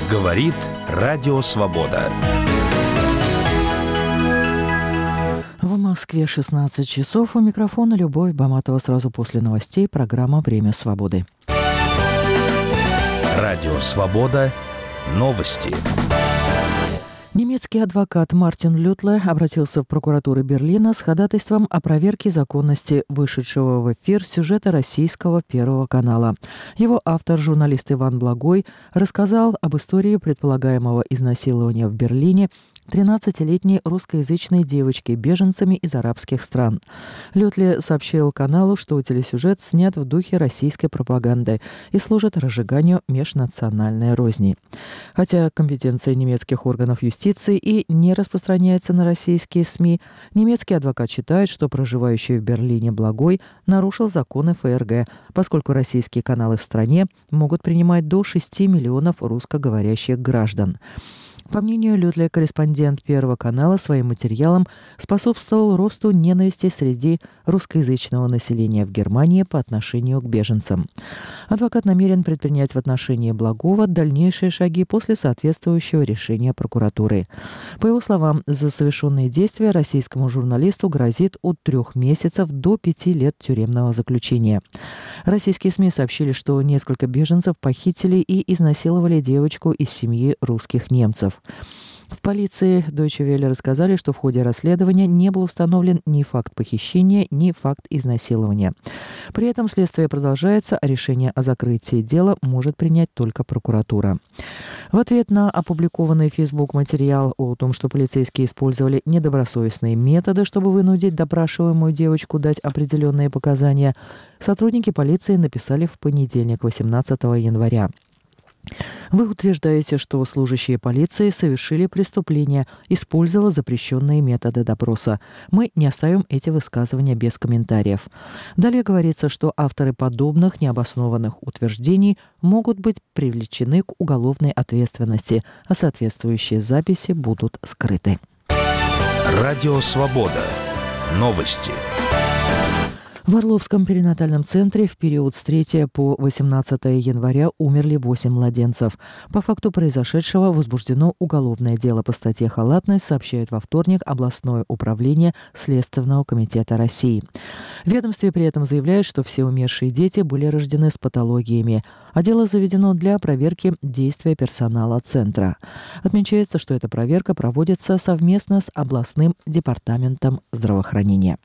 Говорит Радио Свобода. В Москве 16 часов. У микрофона Любовь Баматова. Сразу после новостей программа «Время свободы». Радио Свобода. Новости. Немецкий адвокат Мартин Лютле обратился в прокуратуру Берлина с ходатайством о проверке законности вышедшего в эфир сюжета российского Первого канала. Его автор, журналист Иван Благой, рассказал об истории предполагаемого изнасилования в Берлине 13-летней русскоязычной девочки беженцами из арабских стран. Лютле сообщил каналу, что телесюжет снят в духе российской пропаганды и служит разжиганию межнациональной розни. Хотя компетенция немецких органов юстиции и не распространяется на российские СМИ, немецкий адвокат считает, что проживающий в Берлине Благой нарушил законы ФРГ, поскольку российские каналы в стране могут принимать до 6 миллионов русскоговорящих граждан. По мнению Лютле, корреспондент Первого канала своим материалом способствовал росту ненависти среди русскоязычного населения в Германии по отношению к беженцам. Адвокат намерен предпринять в отношении Благова дальнейшие шаги после соответствующего решения прокуратуры. По его словам, за совершенные действия российскому журналисту грозит от 3 месяцев до 5 лет тюремного заключения. Российские СМИ сообщили, что несколько беженцев похитили и изнасиловали девочку из семьи русских немцев. В полиции Deutsche Welle рассказали, что в ходе расследования не был установлен ни факт похищения, ни факт изнасилования. При этом следствие продолжается, а решение о закрытии дела может принять только прокуратура. В ответ на опубликованный в Facebook материал о том, что полицейские использовали недобросовестные методы, чтобы вынудить допрашиваемую девочку дать определенные показания, сотрудники полиции написали в понедельник, 18 января. Вы утверждаете, что служащие полиции совершили преступление, используя запрещенные методы допроса. Мы не оставим эти высказывания без комментариев. Далее говорится, что авторы подобных необоснованных утверждений могут быть привлечены к уголовной ответственности, а соответствующие записи будут скрыты. Радио Свобода. Новости. В Орловском перинатальном центре в период с 3 по 18 января умерли 8 младенцев. По факту произошедшего возбуждено уголовное дело по статье «Халатность», сообщает во вторник областное управление Следственного комитета России. В ведомстве при этом заявляют, что все умершие дети были рождены с патологиями, а дело заведено для проверки действия персонала центра. Отмечается, что эта проверка проводится совместно с областным департаментом здравоохранения.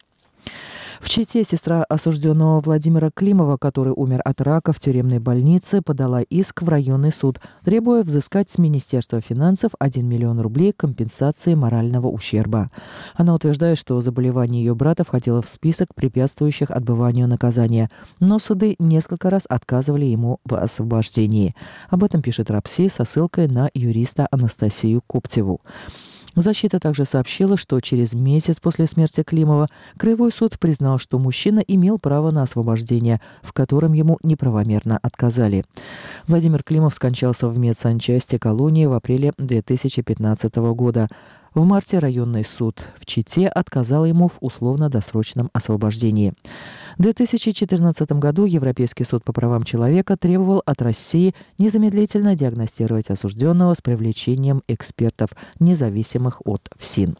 В Чите сестра осужденного Владимира Климова, который умер от рака в тюремной больнице, подала иск в районный суд, требуя взыскать с Министерства финансов 1 миллион рублей компенсации морального ущерба. Она утверждает, что заболевание ее брата входило в список препятствующих отбыванию наказания, но суды несколько раз отказывали ему в освобождении. Об этом пишет РАПСИ со ссылкой на юриста Анастасию Коптеву. Защита также сообщила, что через месяц после смерти Климова Краевой суд признал, что мужчина имел право на освобождение, в котором ему неправомерно отказали. Владимир Климов скончался в медсанчасти колонии в апреле 2015 года. В марте районный суд в Чите отказал ему в условно-досрочном освобождении. В 2014 году Европейский суд по правам человека требовал от России незамедлительно диагностировать осужденного с привлечением экспертов, независимых от ФСИН.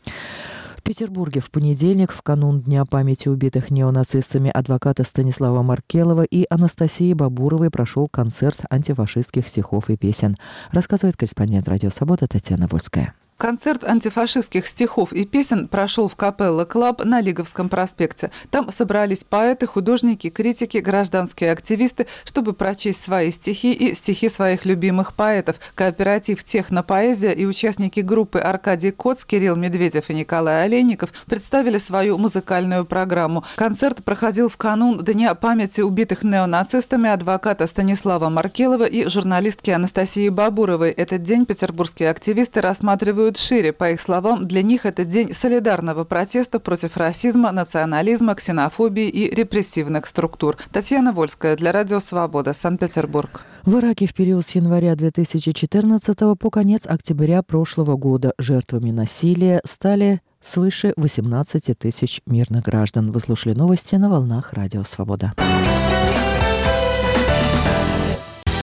В Петербурге в понедельник, в канун Дня памяти убитых неонацистами адвоката Станислава Маркелова и Анастасии Бабуровой, прошел концерт антифашистских стихов и песен, рассказывает корреспондент «Радио Свобода» Татьяна Вольская. Концерт антифашистских стихов и песен прошел в Капелла Клаб на Лиговском проспекте. Там собрались поэты, художники, критики, гражданские активисты, чтобы прочесть свои стихи и стихи своих любимых поэтов. Кооператив «Технопоэзия» и участники группы Аркадий Коц, Кирилл Медведев и Николай Олейников представили свою музыкальную программу. Концерт проходил в канун Дня памяти убитых неонацистами адвоката Станислава Маркелова и журналистки Анастасии Бабуровой. Этот день петербургские активисты рассматривают шире. По их словам, для них это день солидарного протеста против расизма, национализма, ксенофобии и репрессивных структур. Татьяна Вольская для Радио Свобода, Санкт-Петербург. В Ираке в период с января 2014 по конец октября прошлого года жертвами насилия стали свыше 18 тысяч мирных граждан. Вы слушали новости на волнах Радио Свобода.